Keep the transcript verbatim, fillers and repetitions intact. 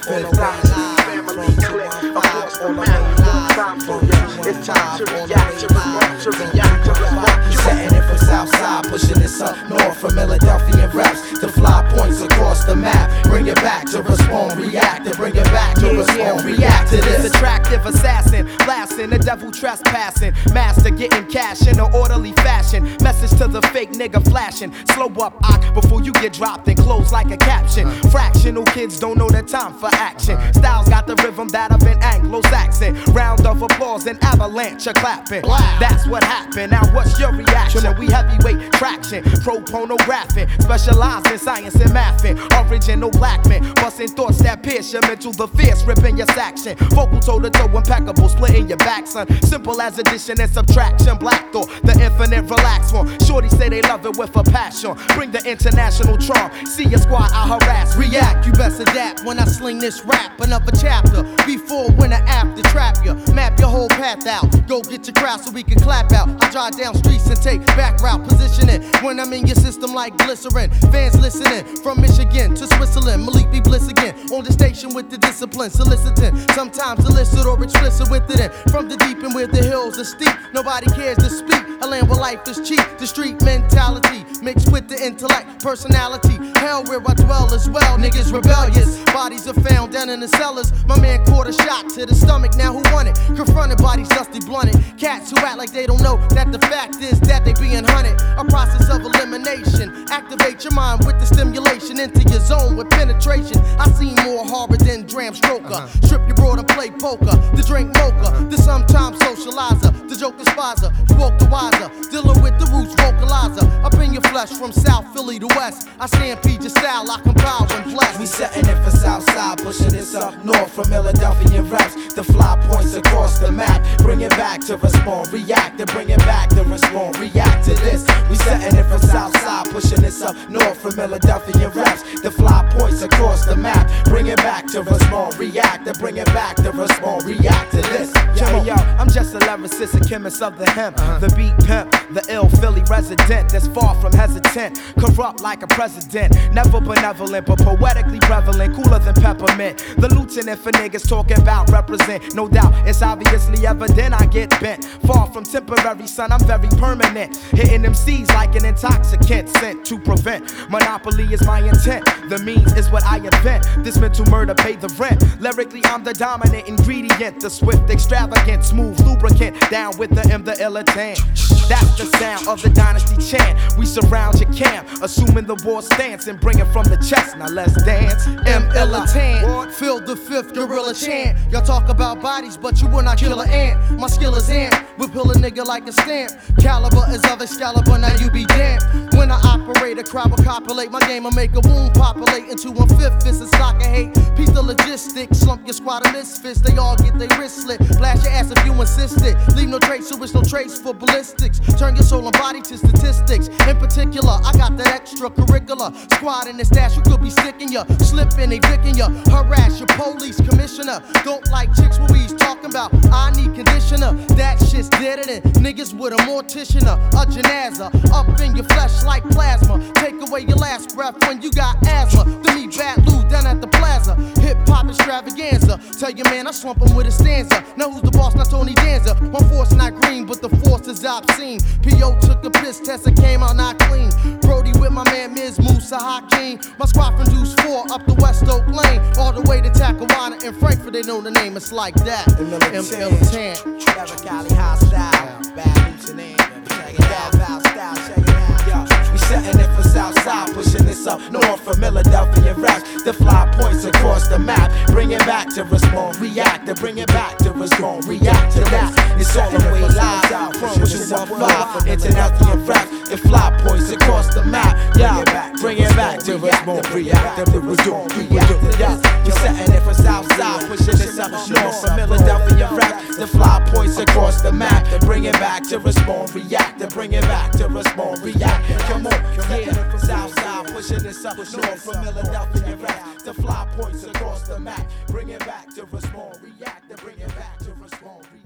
Memphis, family click across the map. Time for ya, it's time to react, to respond, to react, to respond. Setting it from Southside, pushing this up north from Philadelphia raps to fly points across the map. Bring it back to respond, react, and bring it back to respond, react to this. Attractive assassin, blasting the devil trespassing, master getting cash in an orderly fashion. Message to the fake nigga flashing. Slow up, ock, before you get dropped and close like a caption. Fractional kids don't know the time for action. Styles got the rhythm that of an Anglo-Saxon. Round of applause and avalanche of clapping. That's what happened. Now what's your reaction? We heavyweight traction, pro-pornographing, specialized in science and mathing. Original black men, busting thoughts that pierce your mental, the fierce ripping your section. Vocal toe to toe, impeccable, splitting your back, son. Simple as addition and subtraction. Black thought, the infinite relaxed one. Shorty say they love it with a passion. Bring the international charm. See your squad, I harass. React, you best adapt when I sling this rap. Another chapter, before, when, or after. Trap you, map your whole path out. Go get your crowd so we can clap out. I drive down streets and take back route positioning. When I'm in your system like glycerin. Fans listening from Michigan to Switzerland. Malik be bliss again on the station with the discipline. Soliciting, sometimes illicit or explicit with it. And from the deep and where the hills are steep, nobody cares to speak. A land where life is cheap. The street mentality mixed with the intellect, personality. Hell where I dwell as well. Niggas rebellious. Bodies are found down in the cellars. My man caught a shot to the stomach. Now who won it? Confronted bodies dusty blunted. Cats who act like they don't know that the fact is that they being hunted. A process of elimination. Activate your mind with the stimulation into your zone with penetration. I see more horror than Dram Stroker. Strip your broad and play poker. The drink mocha. The sometimes socializer. The joke despiser. Spoke the wiser. Dealing with the roots vocalizer. Up in your flesh from South Philly to West. I stampede your style. I compile and bless. We setting it for Southside, pushing this up north from Philadelphia raps to fly points across the map. Bring it back to respond, react, and bring it back to respond, react to this. We setting it from Southside, pushing this up north from Philadelphia raps to fly points across the map. Bring it back to respond, react, and bring it back to respond, react to this. Yo, yo, I'm just a lyricist, a chemist of the hemp, uh-huh. The beat pimp, the ill Philly resident that's far from hesitant, corrupt like a president, never benevolent but poetically prevalent, cooler than peppermint. The lieutenant for niggas talking about represent, no doubt it's obviously evident I get bent. Far from temporary, son, I'm very permanent, hitting them C's like an intoxicant sent to prevent. Monopoly is my intent, the means is what I invent. This mental murder pay the rent. Lyrically I'm the dominant ingredient, the swift, extravagant, smooth lubricant. Down with the M, the illitant. That's the sound of the dynasty chant. We surround your camp, assuming the war stance and bring it from the chest. Now let's dance. M illitant, feel the fifth gorilla chant. Y'all talk about bodies, but you will not kill an ant. My skill is ant, we pull a nigga like a stamp. Caliber is of Excalibur, now you be damned. When I operate, a crowd will copulate. My game will make a wound populate into one fifth fist and sock of hate. Piece the logistics, slump your squad of misfits. They all get their wrist slit. Blast your ass if you insist it. Leave no trace, so it's no trace for ballistics. Turn your soul and body to statistics. In particular, I got that extracurricular squad in the stash who could be sticking ya, slipping, they picking ya, harass your police commissioner. Don't like chicks what we's talking about. I need conditioner. That shit's deader than niggas with a mortician, a janaza. Up in your flesh like plasma. Take away your last breath when you got asthma. To me, bad Lou down at the plaza. Hip hop extravaganza. Tell your man I slump him with a stanza. Now who's the boss? Not Tony Danza. My force not green, but the force is obscene. P O took a piss test and came out not clean. Brody with my man Miz Musa Hakeem. My squad from Deuce four up the West Oak Lane. All the way to Talcahuano in Frankfurt, they know the name. It's like that. M Militant. Cali hostile. Bad lieutenant. Check it out. Foul style. Check it out. Yo, we setting it for Southside, pushing this up north from Philadelphia raps to fly points across the map. Bring it back to respond, react, to bring it back to respond, react to that. It's all the way live, pushing this up fly from international raps to fly points across the map. Yeah, bring it back to respond, react, to respond, react to that. We setting it for Southside, pushing this up north from Philadelphia raps to fly points across the map. To bring it back to respond, react, to bring it back to respond, react. Come on, yeah, Southside, pushing this up north from Philadelphia raps to fly points across the map. Bring it back to respond, react, to bring it back to respond, react.